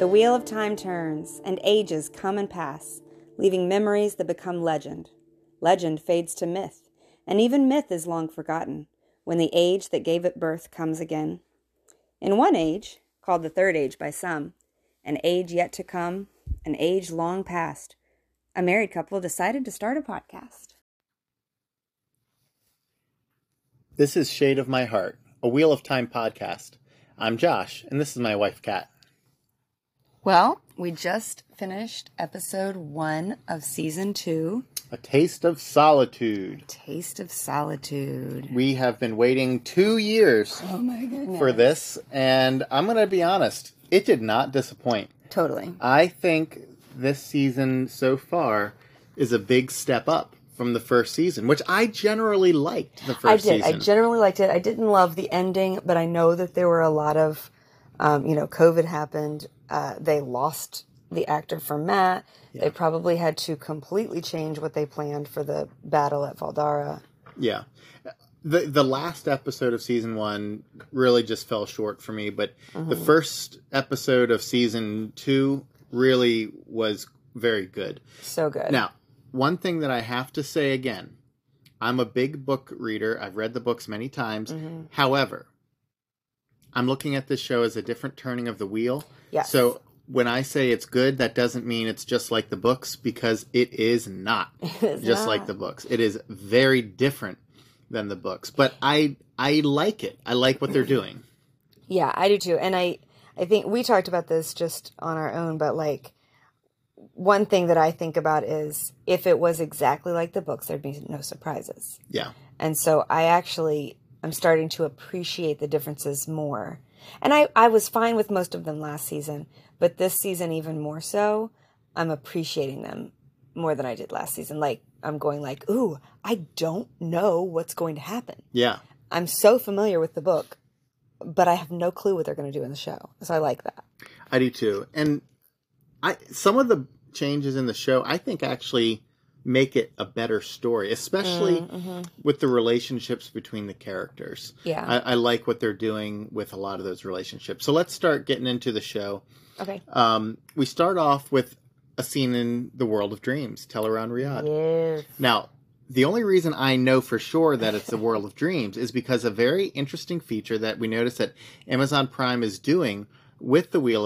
The wheel of time turns, and ages come and pass, leaving memories that become legend. Legend fades to myth, and even myth is long forgotten when the age that gave it birth comes again. In one age, called the Third Age by some, an age yet to come, an age long past, a married couple decided to start a podcast. This is Shade of My Heart, a Wheel of Time podcast. I'm Josh, and this is my wife, Kat. Well, we just finished episode 1 of season 2. A Taste of Solitude. Taste of Solitude. We have been waiting 2 years for this, and I'm going to be honest, it did not disappoint. Totally. I think this season so far is a big step up from the first season, which I generally liked the first season. I generally liked it. I didn't love the ending, but I know that there were a lot of, COVID happened. They lost the actor for Matt. Yeah. They probably had to completely change what they planned for the battle at Valdara. Yeah. The last episode of season 1 really just fell short for me, but the first episode of season 2 really was very good. So good. Now, one thing that I have to say again, I'm a big book reader. I've read the books many times. Mm-hmm. However, I'm looking at this show as a different turning of the wheel. Yes. So when I say it's good, that doesn't mean it's just like the books, because it is not like the books. It is very different than the books. But I like it. I like what they're doing. Yeah, I do too. And I think we talked about this just on our own, but like, one thing that I think about is if it was exactly like the books, there'd be no surprises. Yeah. And so I'm starting to appreciate the differences more. And I was fine with most of them last season, but this season even more so, I'm appreciating them more than I did last season. Like, I'm going like, ooh, I don't know what's going to happen. Yeah. I'm so familiar with the book, but I have no clue what they're going to do in the show. So I like that. I do too. And some of the changes in the show, I think, actually make it a better story, especially with the relationships between the characters. Yeah. I like what they're doing with a lot of those relationships. So let's start getting into the show. Okay. We start off with a scene in the World of Dreams, Teleron Riyadh. Yes. Now, the only reason I know for sure that it's the World of Dreams is because a very interesting feature that we noticed that Amazon Prime is doing with the Wheel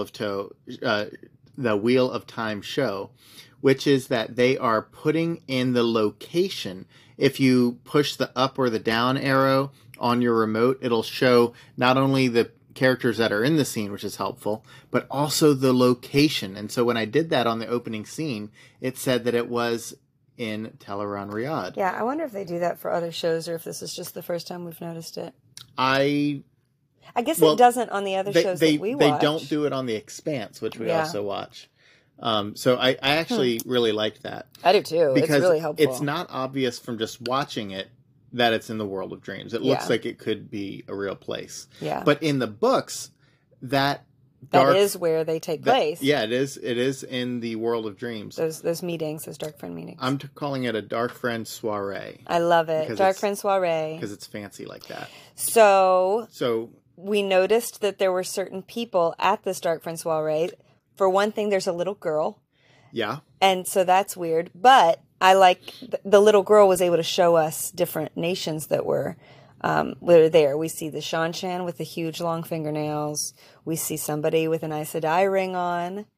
of Time show, which is that they are putting in the location. If you push the up or the down arrow on your remote, it'll show not only the characters that are in the scene, which is helpful, but also the location. And so when I did that on the opening scene, it said that it was in Teleron Riyadh. Yeah, I wonder if they do that for other shows or if this is just the first time we've noticed it. I guess it doesn't on the other shows that we watch. They don't do it on The Expanse, which we also watch. So I actually really liked that. I do too. Because it's really helpful. It's not obvious from just watching it that it's in the World of Dreams. It looks like it could be a real place. Yeah. But in the books, that is where they take place. Yeah, it is. It is in the World of Dreams. Those meetings, those Dark Friend meetings. I'm calling it a Dark Friend soiree. I love it. Dark Friend soiree. Because it's fancy like that. So we noticed that there were certain people at this Dark Friend soiree. For one thing, there's a little girl. Yeah. And so that's weird. But I like the little girl was able to show us different nations that were there. We see the Shanshan with the huge long fingernails. We see somebody with an Aes Sedai ring on.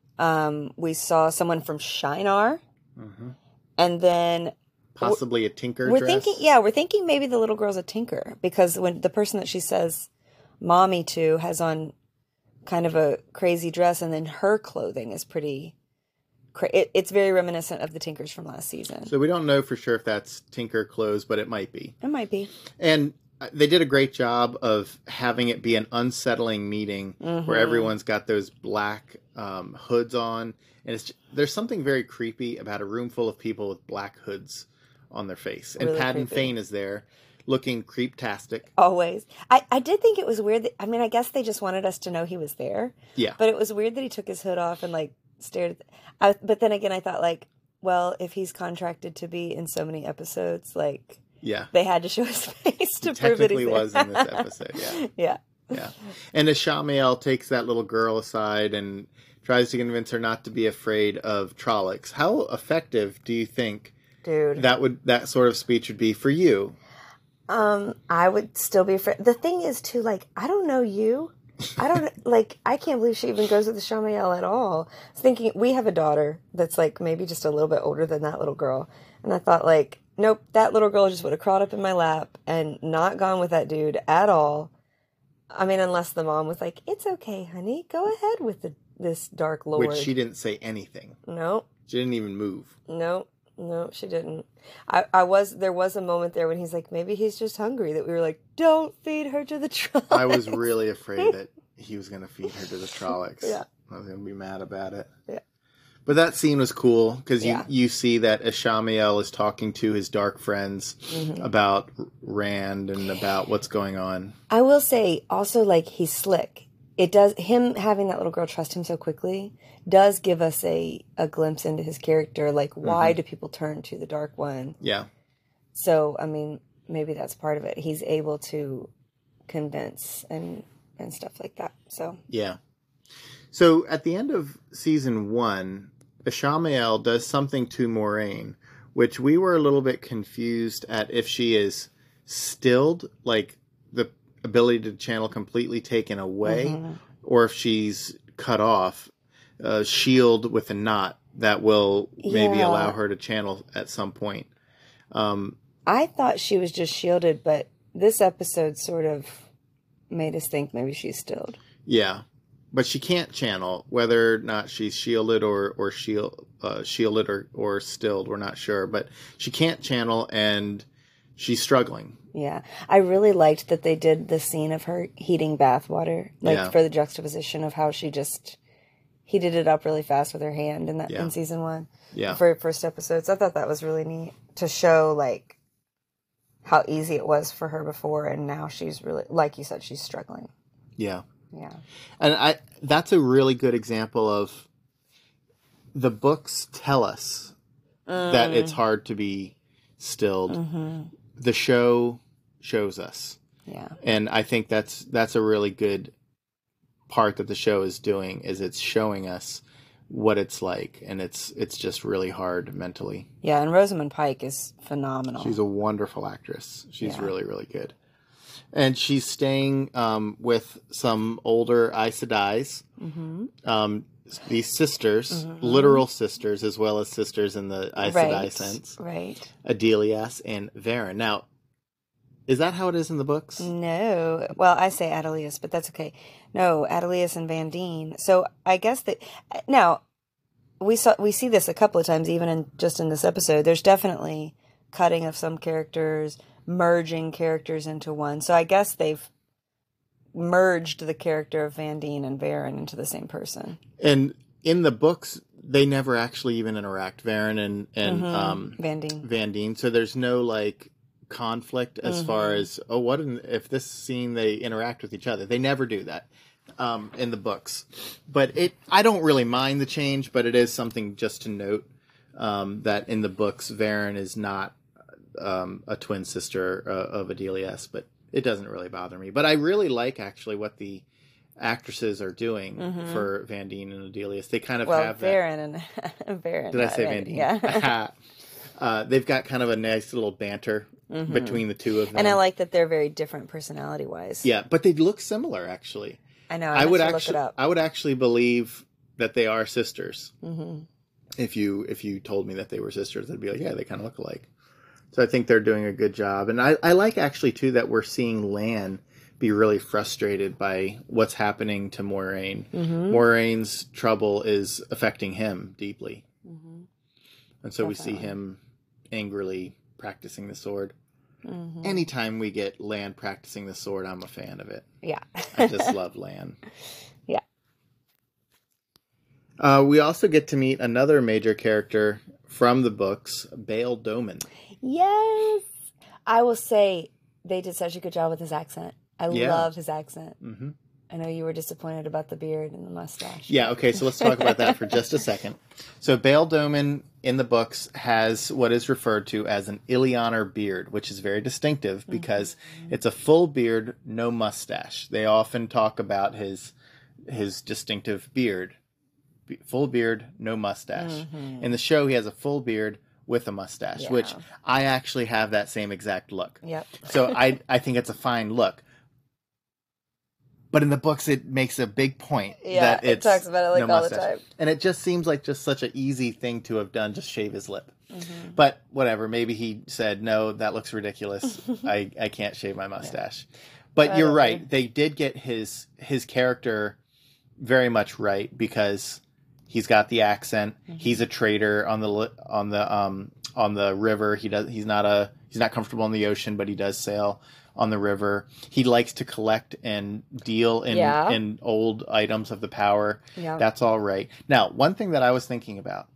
We saw someone from Shinar. Mm-hmm. And then possibly a Tinker we're dress. We're thinking maybe the little girl's a Tinker, because when the person that she says mommy to has on kind of a crazy dress, and then her clothing is pretty it's very reminiscent of the Tinkers from last season. So we don't know for sure if that's Tinker clothes, but it might be. It might be. And they did a great job of having it be an unsettling meeting where everyone's got those black hoods on. And there's something very creepy about a room full of people with black hoods on their face. And really Paddon Fane is there, looking creeptastic. Always. I did think it was weird that, I guess they just wanted us to know he was there. Yeah. But it was weird that he took his hood off and stared but then again I thought well, if he's contracted to be in so many episodes, yeah, they had to show his face to prove that technically he's was in this episode. Yeah. Yeah. Yeah. And Ishamael takes that little girl aside and tries to convince her not to be afraid of Trollocs. How effective do you think Dude, that sort of speech would be for you? I would still be afraid. The thing is, too, like, I don't know you. I don't, like, I can't believe she even goes with the Shamael at all. I was thinking, we have a daughter that's, like, maybe just a little bit older than that little girl. And I thought, like, nope, that little girl just would have crawled up in my lap and not gone with that dude at all. I mean, unless the mom was like, it's okay, honey, go ahead with this Dark Lord. Which she didn't say anything. No. She didn't even move. No, she didn't. There was a moment there when he's like, maybe he's just hungry, that we were like, don't feed her to the Trollocs. I was really afraid that he was going to feed her to the Trollocs. Yeah. I was going to be mad about it. Yeah. But that scene was cool because you see that Ishamael is talking to his dark friends about Rand and about what's going on. I will say also, like, he's slick. It does, him having that little girl trust him so quickly does give us a glimpse into his character. Like, why do people turn to the Dark One? Yeah. So, I mean, maybe that's part of it. He's able to convince and stuff like that. So yeah. So at the end of season 1, Ishamael does something to Moiraine, which we were a little bit confused at if she is stilled, like the ability to channel completely taken away, or if she's cut off, a shield with a knot that will maybe allow her to channel at some point. I thought she was just shielded, but this episode sort of made us think maybe she's stilled. Yeah. But she can't channel, whether or not she's shielded or shielded or stilled. We're not sure, but she can't channel, and she's struggling. Yeah, I really liked that they did the scene of her heating bath water, like for the juxtaposition of how she just heated it up really fast with her hand in season 1. Yeah, the very first episodes. I thought that was really neat to show like how easy it was for her before, and now she's really, like you said, she's struggling. Yeah. Yeah. And that's a really good example of the books tell us that it's hard to be stilled. The show shows us. Yeah. And I think that's a really good part that the show is doing, is it's showing us what it's like, and it's just really hard mentally. Yeah, and Rosamund Pike is phenomenal. She's a wonderful actress. She's really, really good. And she's staying with some older Aes Sedais. These sisters, literal sisters, as well as sisters in the Aes Sedai sense. Right. Adelias and Varen. Now, is that how it is in the books? No. Well, I say Adelias, but that's okay. No, Adelias and Vandene. So I guess that now we see this a couple of times, even in this episode. There's definitely cutting of some characters, merging characters into one. So I guess they've merged the character of Vandene and Varen into the same person. And in the books, they never actually even interact, Varen and Vandene. So there's no like conflict as far as if this scene they interact with each other. They never do that in the books. But I don't really mind the change, but it is something just to note that in the books, Varen is not a twin sister of Adelias, but it doesn't really bother me. But I really like actually what the actresses are doing for Vandene and Adelias. They kind of have Varen and Varen. Did I say Vandene? Yeah. They've got kind of a nice little banter between the two of them. And I like that they're very different personality-wise. Yeah, but they look similar, actually. I know. I would actually look it up. I would actually believe that they are sisters. If you told me that they were sisters, I'd be like, yeah, they kind of look alike. So I think they're doing a good job. And I like actually, too, that we're seeing Lan be really frustrated by what's happening to Moiraine. Moraine's trouble is affecting him deeply. And so we see him angrily practicing the sword. Anytime we get Lan practicing the sword, I'm a fan of it. Yeah. I just love Lan. Yeah. We also get to meet another major character from the books, Bail Doman. Yes. I will say they did such a good job with his accent. I love his accent. I know you were disappointed about the beard and the mustache. Yeah, okay, so let's talk about that for just a second. So Bail Doman in the books has what is referred to as an Illianer beard, which is very distinctive because it's a full beard, no mustache. They often talk about his distinctive beard. full beard, no mustache. In the show, he has a full beard with a mustache, which I actually have that same exact look. Yep. So I think it's a fine look. But in the books, it makes a big point that it talks about it like no all mustache. the time. And it just seems like just such an easy thing to have done, just shave his lip. But whatever, maybe he said, no, that looks ridiculous. I can't shave my mustache. But you're right. They did get his character very much right because he's got the accent. He's a trader on the river. He's not comfortable in the ocean, but he does sail on the river. He likes to collect and deal in old items of the power. Yeah. That's all right. Now, one thing that I was thinking about,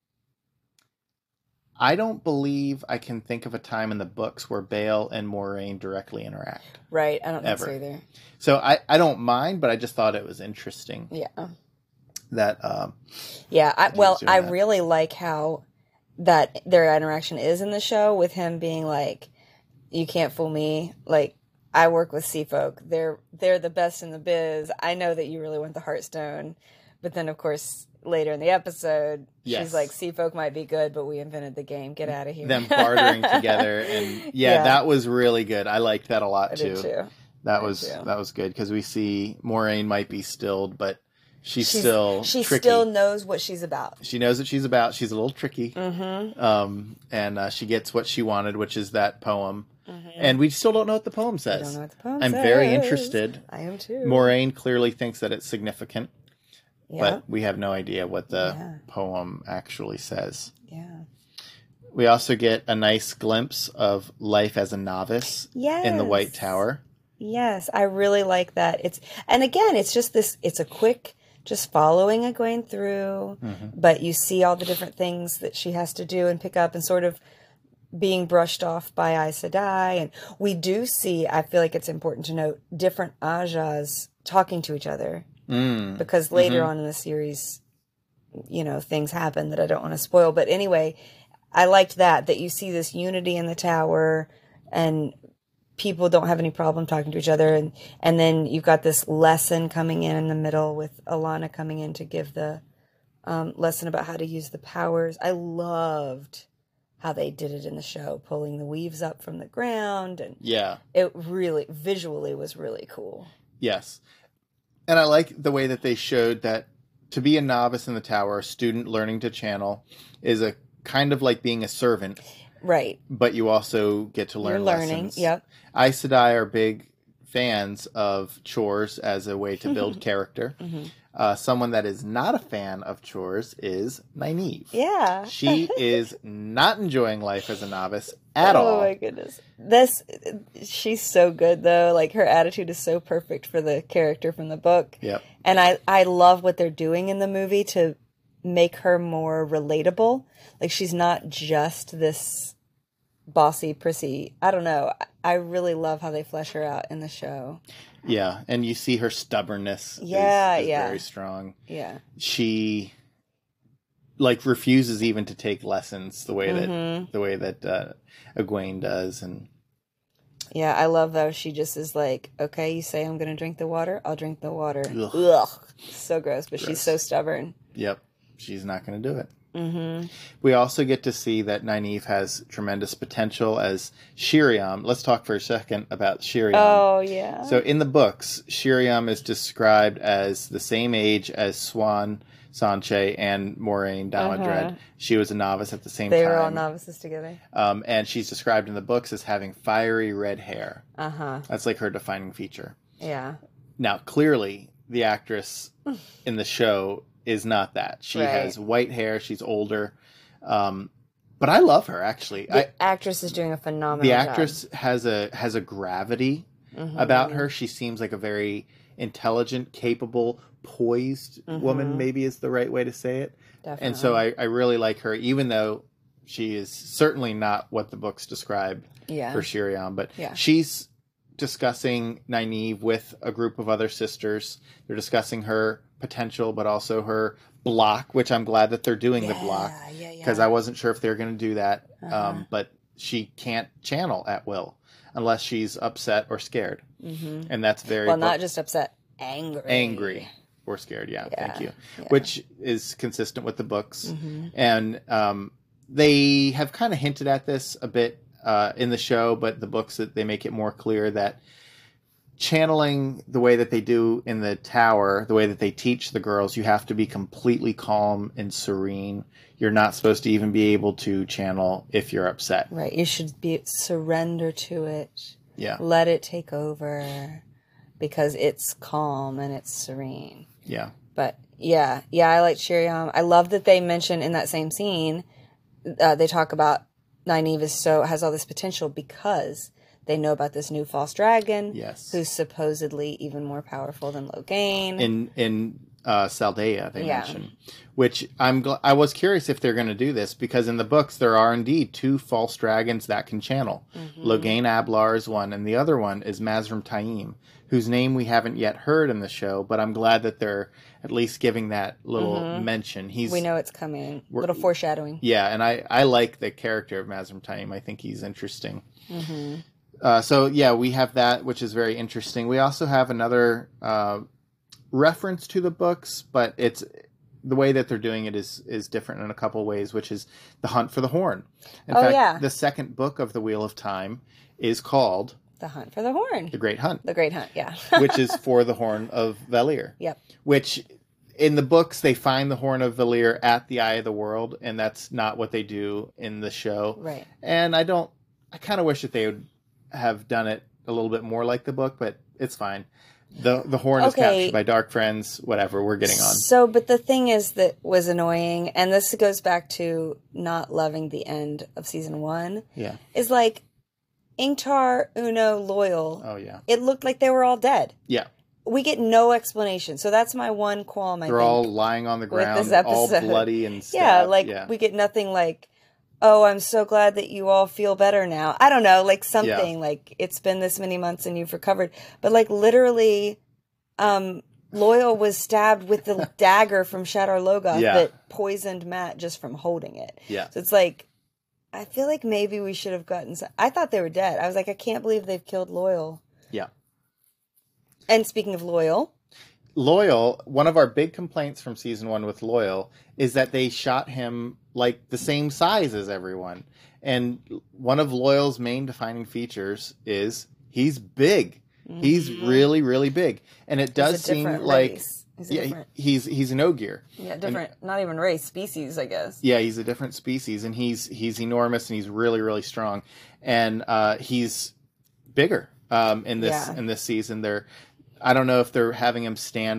I don't believe I can think of a time in the books where Bail and Moiraine directly interact. Right. I don't think so either. So I don't mind, but I just thought it was interesting. Yeah. That I really like how that their interaction is in the show with him being like, you can't fool me. Like, I work with sea folk. They're the best in the biz. I know that you really want the Heartstone. But then, of course, later in the episode, she's like, sea folk might be good, but we invented the game. Get out of here. Them bartering together. And that was really good. I liked that a lot, too. I did, too. That was good because we see Moiraine might be stilled, but she's still she tricky. Still knows what she's about. She knows what she's about. She's a little tricky. And she gets what she wanted, which is that poem. And we still don't know what the poem says. I don't know what the poem I'm says. very interested. I am too. Moiraine clearly thinks that it's significant, but we have no idea what the poem actually says. Yeah. We also get a nice glimpse of life as a novice in the White Tower. Yes, I really like that. And again, it's just this, it's a quick, just following Egwene through, but you see all the different things that she has to do and pick up and sort of being brushed off by Aes Sedai. And we do see, I feel like it's important to note, different Ajas talking to each other. Because later on in the series, things happen that I don't want to spoil. But anyway, I liked that you see this unity in the tower and people don't have any problem talking to each other. And then you've got this lesson coming in the middle with Alana coming in to give the lesson about how to use the powers. I loved how they did it in the show, pulling the weaves up from the ground. And it really, visually was really cool. Yes. And I like the way that they showed that to be a novice in the tower, a student learning to channel, is a kind of like being a servant. Right. But you also get to learn lessons. Yep. Aes Sedai are big fans of chores as a way to build character. Someone that is not a fan of chores is Nynaeve. Yeah. She is not enjoying life as a novice at all. Oh my goodness. She's so good though. Like her attitude is so perfect for the character from the book. Yep. And I love what they're doing in the movie to make her more relatable. Like she's not just this bossy, prissy. I don't know. I really love how they flesh her out in the show. Yeah, and you see her stubbornness is very strong. Yeah. She refuses even to take lessons the way that Egwene does. And yeah, I love how she just is like, okay, you say I'm going to drink the water, I'll drink the water. Ugh. So gross, but she's so stubborn. Yep. She's not going to do it. We also get to see that Nynaeve has tremendous potential as Shiriam. Let's talk for a second about Shiriam. Oh, yeah. So in the books, Shiriam is described as the same age as Siuan Sanche and Moiraine Damodred. She was a novice at the same time. They were all novices together. And she's described in the books as having fiery red hair. That's like her defining feature. Yeah. Now, clearly, the actress in the show is not that. She has white hair. She's older. But I love her, actually. The actress is doing a phenomenal job. The actress has a gravity about her. She seems like a very intelligent, capable, poised woman, maybe is the right way to say it. Definitely. And so I really like her, even though she is certainly not what the books describe for Shiriam. But she's discussing Nynaeve with a group of other sisters. They're discussing her potential, but also her block, which I'm glad that they're doing the block, because I wasn't sure if they were going to do that. But she can't channel at will unless she's upset or scared. And that's very... Well, not just upset, angry. Angry. or scared. Yeah, Yeah, thank you. yeah. Which is consistent with the books. And they have kind of hinted at this a bit in the show, but the books, that they make it more clear that channeling the way that they do in the tower, the way that they teach the girls, you have to be completely calm and serene. You're not supposed to even be able to channel if you're upset. Right. You should surrender to it. Yeah. Let it take over because it's calm and it's serene. Yeah. But yeah, I like Shiriam. I love that they mention in that same scene, they talk about Nynaeve has all this potential because they know about this new false dragon. Yes. Who's supposedly even more powerful than Logain. In Saldea, they mention, which I was curious if they're going to do this, because in the books there are indeed 2 false dragons that can channel. Logain Ablar is one, and the other one is Mazrim Taim, whose name we haven't yet heard in the show, but I'm glad that they're at least giving that little mention. We know it's coming. Little foreshadowing. Yeah, and I like the character of Mazrim Taim. I think he's interesting. So yeah, we have that, which is very interesting. We also have another reference to the books, but it's the way that they're doing it is different in a couple of ways, which is the hunt for the horn. In fact, the second book of the Wheel of Time is called The Hunt for the Horn. The Great Hunt. The Great Hunt, yeah. Which is for the Horn of Valir. Yep. Which in the books they find the Horn of Valir at the Eye of the World, and that's not what they do in the show. Right. And I kind of wish that they would have done it a little bit more like the book, but it's fine. The horn is captured by dark friends, whatever, we're getting on. So, but the thing is that was annoying, and this goes back to not loving the end of season 1. Yeah. Is like Ingtar, Uno, Loyal. Oh, yeah. It looked like they were all dead. Yeah. We get no explanation. So that's my one qualm, I think. They're all lying on the ground, all bloody and stuff. Yeah, we get nothing like, oh, I'm so glad that you all feel better now. I don't know, like something like it's been this many months and you've recovered. But like literally, Loyal was stabbed with the dagger from Shadar Logoth that poisoned Matt just from holding it. Yeah. So it's like, I feel like maybe we should have gotten I thought they were dead. I was like, I can't believe they've killed Loyal. Yeah. And speaking of Loyal, one of our big complaints from season 1 with Loyal is that they shot him like the same size as everyone. And one of Loyal's main defining features is he's big. He's really, really big. And it does seem like he's an Ogier. Yeah, different, not even race, species, I guess. Yeah, he's a different species, and he's enormous, and he's really, really strong. And he's bigger in this season. I don't know if they're having him stand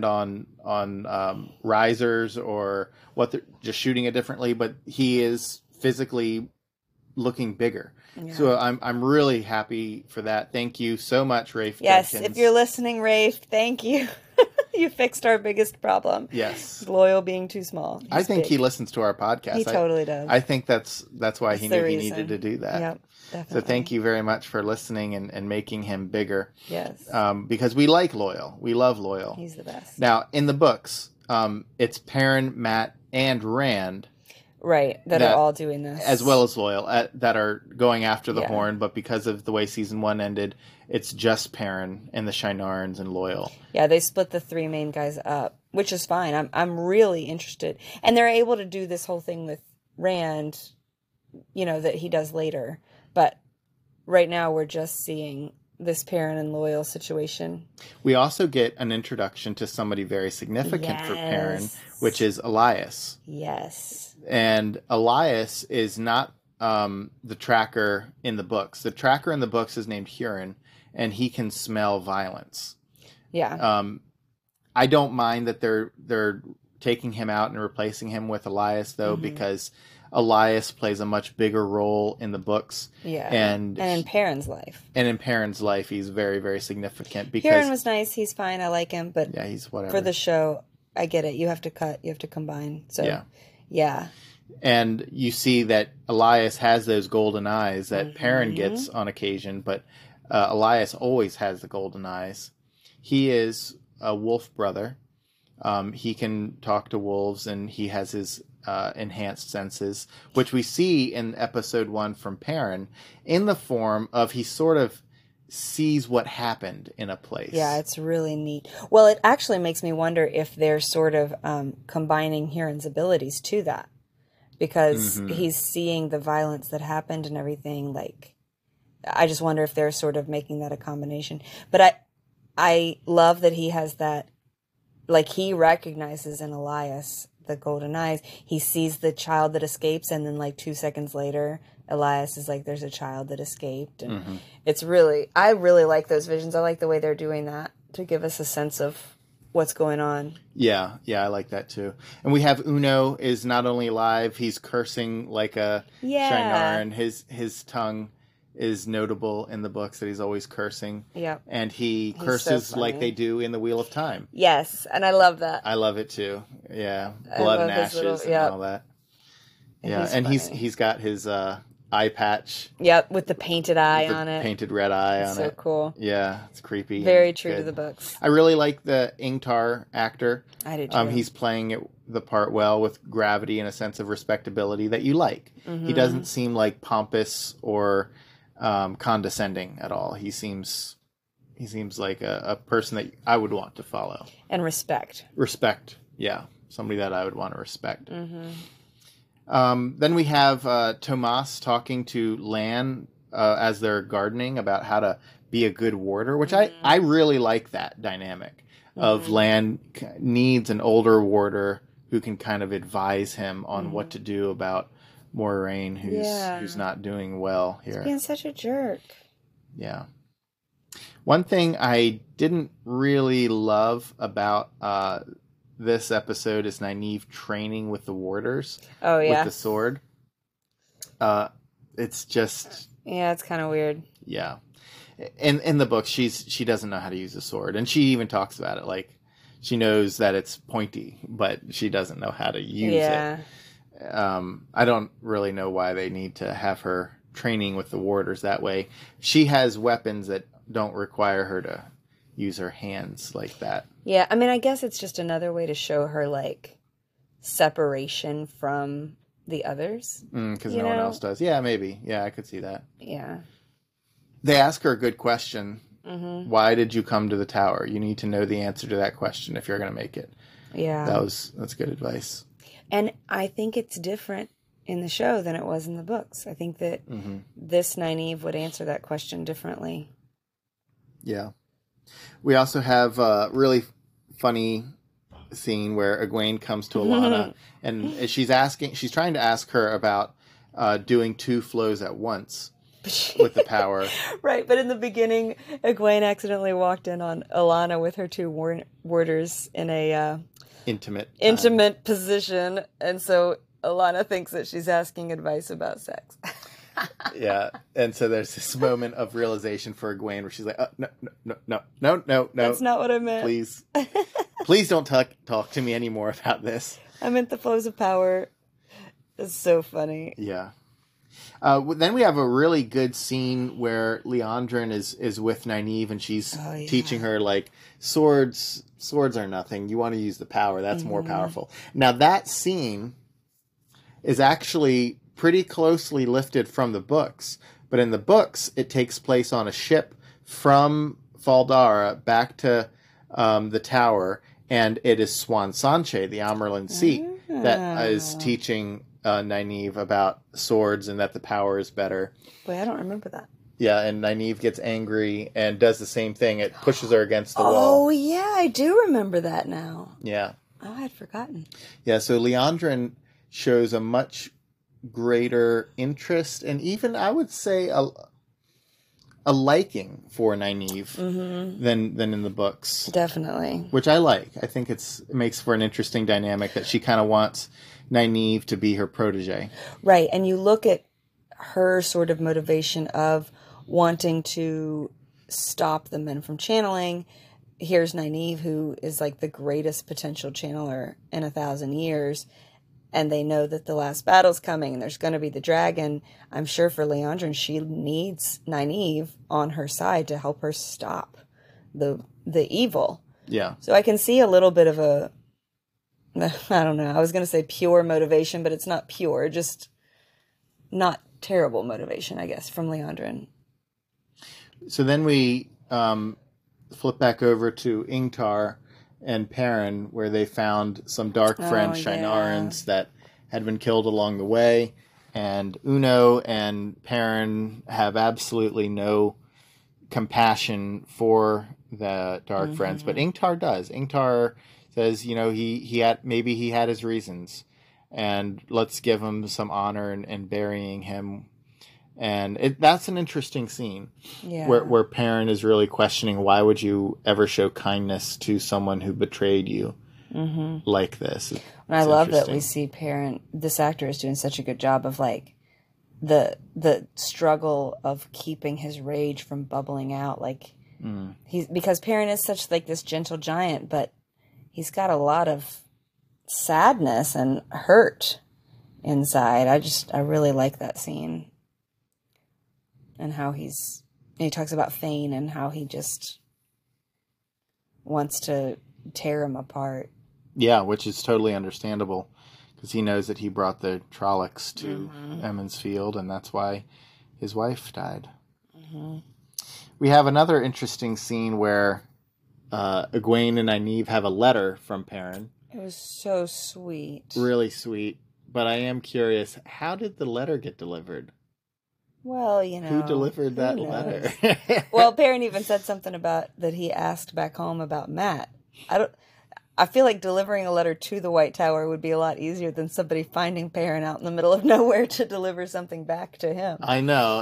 on risers or what, they're just shooting it differently, but he is physically looking bigger. Yeah. So I'm really happy for that. Thank you so much, Rafe. Yes, Jenkins. If you're listening, Rafe, thank you. You fixed our biggest problem. Yes. Loyal being too small. I think he listens to our podcast. He totally does. I think that's why he knew he needed to do that. Yep, definitely. So thank you very much for listening and making him bigger. Yes. Because we like Loyal. We love Loyal. He's the best. Now, in the books, it's Perrin, Matt, and Rand. Right, that are all doing this. As well as Loyal, that are going after the horn, but because of the way season 1 ended, it's just Perrin and the Shinarans and Loyal. Yeah, they split the 3 main guys up, which is fine. I'm really interested. And they're able to do this whole thing with Rand, that he does later. But right now we're just seeing this Perrin and Loyal situation. We also get an introduction to somebody very significant for Perrin, which is Elias. Yes. And Elias is not the tracker in the books. The tracker in the books is named Huron, and he can smell violence. Yeah. I don't mind that they're taking him out and replacing him with Elias, though, because Elias plays a much bigger role in the books. Yeah. And in Perrin's life. And in Perrin's life, he's very, very significant. Because Huron was nice. He's fine. I like him. But yeah, he's whatever. For the show, I get it. You have to cut. You have to combine. So yeah. And you see that Elias has those golden eyes that Perrin gets on occasion, but Elias always has the golden eyes. He is a wolf brother. He can talk to wolves, and he has his enhanced senses, which we see in episode 1 from Perrin in the form of he sort of sees what happened in a place. Yeah, it's really neat. Well, it actually makes me wonder if they're sort of combining Huron's abilities to that, because he's seeing the violence that happened and everything. Like, I just wonder if they're sort of making that a combination. But I love that he has that, like, he recognizes in Elias the golden eyes. He sees the child that escapes, and then like 2 seconds later, Elias is like, there's a child that escaped. And it's really, I really like those visions. I like the way they're doing that to give us a sense of what's going on. Yeah, I like that too. And we have Uno is not only alive, he's cursing like a Shinar, and his tongue is notable in the books that he's always cursing. Yep. And he curses like they do in the Wheel of Time. Yes, and I love that. I love it too. Yeah, blood and ashes and all that. Yeah, and he's got his eye patch. Yep, with the painted eye on it. Painted red eye on it. So cool. Yeah, it's creepy. Very true to the books. I really like the Ingtar actor. I do too. He's playing the part well with gravity and a sense of respectability that you like. He doesn't seem like pompous or condescending at all. He seems like a person that I would want to follow. And respect. Respect, yeah. Somebody that I would want to respect. Then we have Tomas talking to Lan as they're gardening about how to be a good warder, which I really like that dynamic of Lan needs an older warder who can kind of advise him on what to do about Moiraine, who's not doing well here. He's being such a jerk. Yeah. One thing I didn't really love about this episode is Nynaeve training with the warders. Oh, yeah. With the sword. It's just... Yeah, it's kind of weird. Yeah. In the book, she doesn't know how to use a sword. And she even talks about it. Like, she knows that it's pointy, but she doesn't know how to use it. I don't really know why they need to have her training with the warders that way. She has weapons that don't require her to use her hands like that. Yeah, I mean, I guess it's just another way to show her, like, separation from the others. Because no one else does. Yeah, maybe. Yeah, I could see that. Yeah. They ask her a good question. Why did you come to the tower? You need to know the answer to that question if you're going to make it. Yeah. That's good advice. And I think it's different in the show than it was in the books. I think that this Nynaeve would answer that question differently. Yeah. We also have a really funny scene where Egwene comes to Alana and she's trying to ask her about doing 2 flows at once with the power. Right, but in the beginning, Egwene accidentally walked in on Alana with her 2 warders in a intimate position, and so Alana thinks that she's asking advice about sex. Yeah, and so there's this moment of realization for Egwene where she's like, no. That's not what I meant. Please don't talk to me anymore about this. I meant the flows of power. It's so funny. Yeah. Then we have a really good scene where Liandrin is with Nynaeve and she's teaching her, like, swords are nothing. You want to use the power. That's more powerful. Now, that scene is actually pretty closely lifted from the books. But in the books, it takes place on a ship from Faldara back to the tower. And it is Swan Sanche, the Amerlin Seat, that is teaching Nynaeve about swords and that the power is better. Wait, I don't remember that. Yeah, and Nynaeve gets angry and does the same thing. It pushes her against the wall. Oh, yeah, I do remember that now. Yeah. Oh, I had forgotten. Yeah, so Liandrin shows a much greater interest and even, I would say, a liking for Nynaeve than in the books. Definitely. Which I like. I think it makes for an interesting dynamic that she kind of wants Nynaeve to be her protege. Right, and you look at her sort of motivation of wanting to stop the men from channeling. Here's Nynaeve, who is like the greatest potential channeler in 1,000 years, and they know that the last battle's coming and there's going to be the dragon. I'm sure for Liandrin, she needs Nynaeve on her side to help her stop the evil. Yeah. So I can see a little bit of a, I don't know, I was going to say pure motivation, but it's not pure, just not terrible motivation, I guess, from Liandrin. So then we flip back over to Ingtar and Perrin, where they found some dark friend Shinarans that had been killed along the way. And Uno and Perrin have absolutely no compassion for the dark friends, but Ingtar does. Ingtar says, he had his reasons, and let's give him some honor and burying him. And that's an interesting scene, where Perrin is really questioning, why would you ever show kindness to someone who betrayed you like this? And I love that we see Perrin. This actor is doing such a good job of like the struggle of keeping his rage from bubbling out. Like because Perrin is such like this gentle giant, but he's got a lot of sadness and hurt inside. I really like that scene. And how he talks about Fane and how he just wants to tear him apart. Yeah, which is totally understandable, because he knows that he brought the Trollocs to Emond's Field, and that's why his wife died. We have another interesting scene where Egwene and Nynaeve have a letter from Perrin. It was so sweet. Really sweet. But I am curious, how did the letter get delivered? Well, who delivered that letter? Well, Perrin even said something about that he asked back home about Mat. I feel like delivering a letter to the White Tower would be a lot easier than somebody finding Perrin out in the middle of nowhere to deliver something back to him. I know,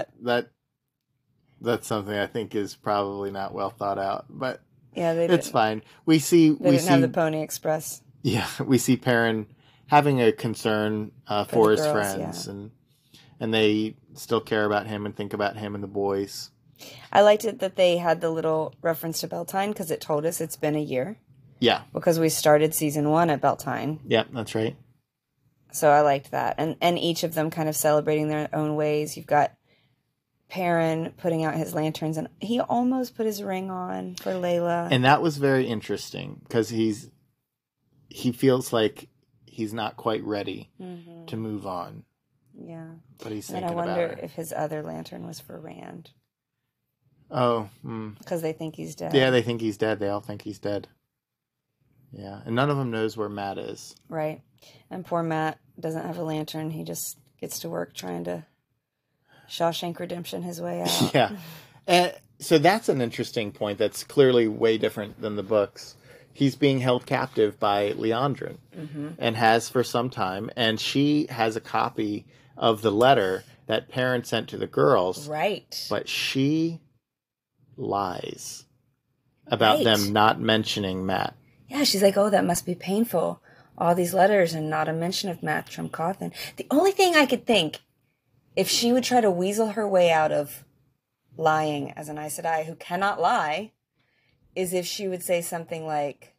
that's something I think is probably not well thought out, but yeah, it's fine. We didn't have the Pony Express. Yeah, we see Perrin having a concern for his girls, friends, and they still care about him and think about him and the boys. I liked it that they had the little reference to Beltane, because it told us it's been a year. Yeah. Because we started season 1 at Beltane. Yeah, that's right. So I liked that. And each of them kind of celebrating their own ways. You've got Perrin putting out his lanterns, and he almost put his ring on for Layla. And that was very interesting, because he feels like he's not quite ready to move on. Yeah. But he's thinking about it. And I wonder if his other lantern was for Rand. Oh. Because they think he's dead. Yeah, they think he's dead. They all think he's dead. Yeah, and none of them knows where Mat is. Right. And poor Mat doesn't have a lantern. He just gets to work trying to Shawshank Redemption his way out. Yeah. And so that's an interesting point that's clearly way different than the books. He's being held captive by Liandrin and has for some time, and she has a copy of the letter that Perrin sent to the girls. Right. But she lies about them not mentioning Mat. Yeah, she's like, oh, that must be painful. All these letters and not a mention of Mat Trumcothan. The only thing I could think, if she would try to weasel her way out of lying as an Aes Sedai who cannot lie, is if she would say something like,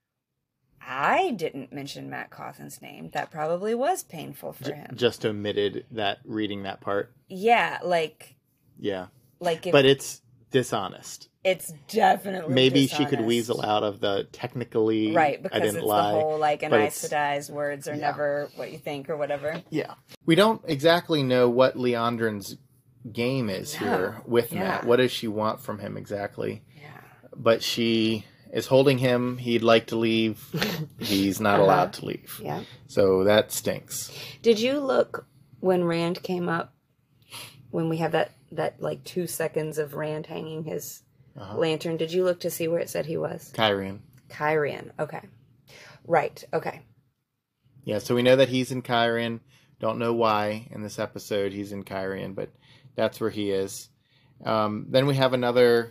I didn't mention Mat Cawthon's name. That probably was painful for him. Just omitted that, reading that part. Yeah, like... Yeah. Like if, but it's dishonest. It's definitely maybe dishonest. She could weasel out of the technically right, because I didn't it's lie, the whole like an Aes Sedai's words are never what you think or whatever. Yeah. We don't exactly know what Liandrin's game is here with Mat. What does she want from him exactly? Yeah. But she is holding him. He'd like to leave. He's not allowed to leave. Yeah. So that stinks. Did you look when Rand came up, when we have that like 2 seconds of Rand hanging his lantern, did you look to see where it said he was? Cairhien. Cairhien, okay. Right, okay. Yeah, so we know that he's in Cairhien. Don't know why in this episode he's in Cairhien, but that's where he is. Then we have another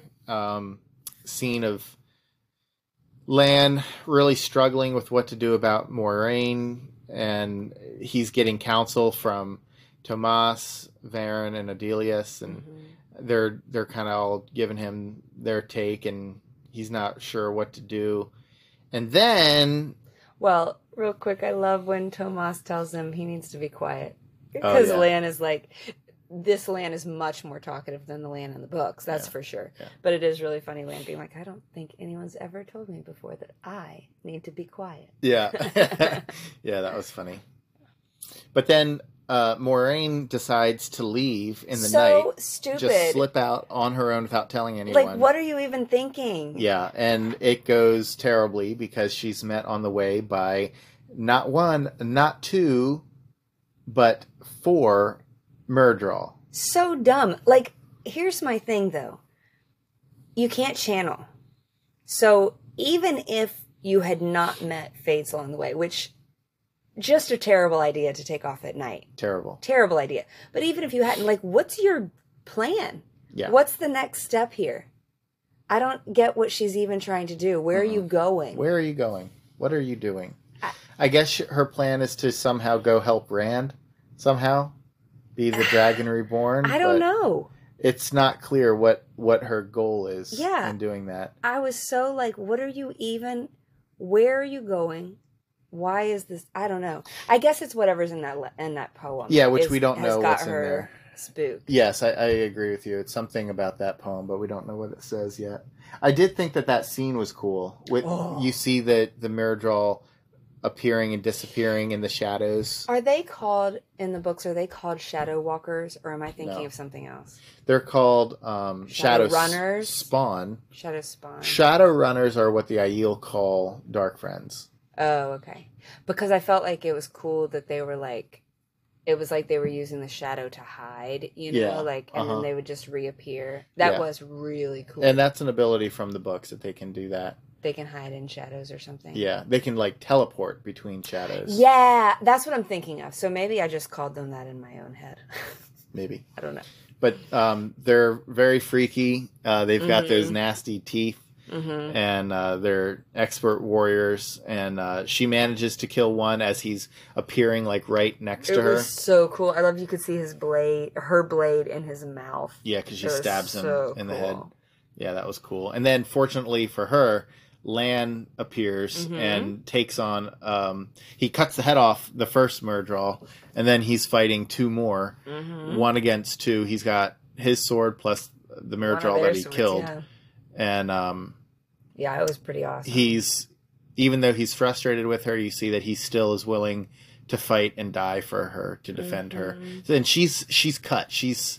scene of Lan really struggling with what to do about Moiraine, and he's getting counsel from Tomas, Varen, and Adelius, and they're kind of all giving him their take, and he's not sure what to do. And then... Well, real quick, I love when Tomas tells him he needs to be quiet. Because Lan is like... This Lan is much more talkative than the Lan in the books, that's for sure. Yeah. But it is really funny, Lan being like, I don't think anyone's ever told me before that I need to be quiet. Yeah. Yeah, that was funny. But then Moiraine decides to leave in the So night. stupid. Just slip out on her own without telling anyone. Like, what are you even thinking? Yeah, and it goes terribly because she's met on the way by not one, not two, but 4 Myrddraal. So dumb. Like, here's my thing, though. You can't channel. So even if you had not met Fates along the way, which... just a terrible idea to take off at night. Terrible. Terrible idea. But even if you hadn't, like, what's your plan? Yeah. What's the next step here? I don't get what she's even trying to do. Where are you going? Where are you going? What are you doing? I guess her plan is to somehow go help Rand. Somehow. Be the Dragon Reborn. I don't know. It's not clear what her goal is in doing that. I was so like, what are you even... where are you going? Why is this? I don't know. I guess it's whatever's in that poem. Yeah, which we don't know what's in her there. Spooked. Yes, I agree with you. It's something about that poem, but we don't know what it says yet. I did think that scene was cool. You see the Myrddraal appearing and disappearing in the shadows. Are they called, in the books, are they called Shadow Walkers, or am I thinking of something else? They're called Shadow Runners? Spawn. Shadow Spawn. Shadow Runners are what the Aiel call Dark Friends. Oh, okay. Because I felt like it was cool that they were like, it was like they were using the shadow to hide, you know, and then they would just reappear. That was really cool. And that's an ability from the books that they can do that. They can hide in shadows or something. Yeah, they can like teleport between shadows. Yeah, that's what I'm thinking of. So maybe I just called them that in my own head. Maybe. I don't know. But they're very freaky. They've got those nasty teeth. Mm-hmm. And they're expert warriors, and she manages to kill one as he's appearing like right next to her. It was so cool. I love you could see her blade in his mouth. Yeah, because she stabs him in the head. Yeah, that was cool. And then, fortunately for her, Lan appears and takes on. He cuts the head off the first Myrddraal, and then he's fighting 2 more, 1 against 2. He's got his sword plus the Myrddraal that he killed. Yeah. And yeah, it was pretty awesome. Even though he's frustrated with her, you see that he still is willing to fight and die for her, to defend her. And she's cut. She's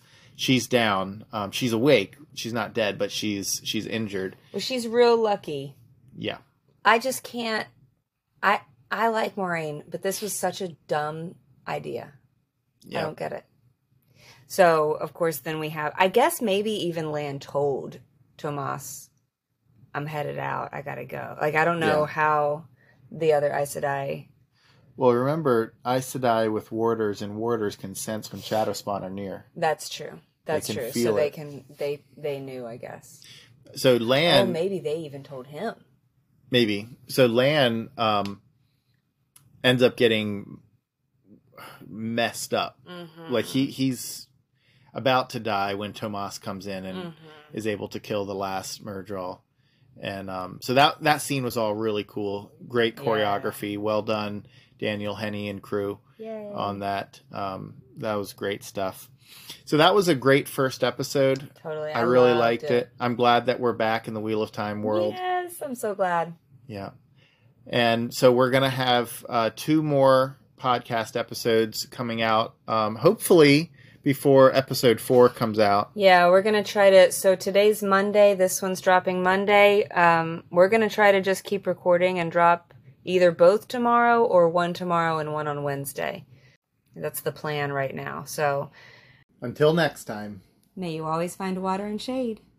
down. She's awake. She's not dead, but she's injured. Well, she's real lucky. Yeah. I just can't. I like Moiraine, but this was such a dumb idea. Yeah. I don't get it. So of course, then we have. I guess maybe even Lan told Tomas, I'm headed out. I gotta go. Like, I don't know how the other Aes Sedai... Well, remember, Aes Sedai with warders, and warders can sense when Shadow Spawn are near. That's true. That's true. So they can... They knew, I guess. So Lan... Oh, maybe they even told him. Maybe. So Lan ends up getting messed up. Like, he's about to die when Tomas comes in and is able to kill the last Myrddraal. And so that scene was all really cool. Great choreography. Well done, Daniel Henney and crew. On that. That was great stuff. So that was a great first episode. Totally. I really liked it. I'm glad that we're back in the Wheel of Time world. Yes, I'm so glad. Yeah. And so we're going to have 2 more podcast episodes coming out, hopefully before episode 4 comes out. Yeah, we're going to try to... So today's Monday. This one's dropping Monday. We're going to try to just keep recording and drop either both tomorrow or 1 tomorrow and 1 on Wednesday. That's the plan right now. So... Until next time. May you always find water and shade.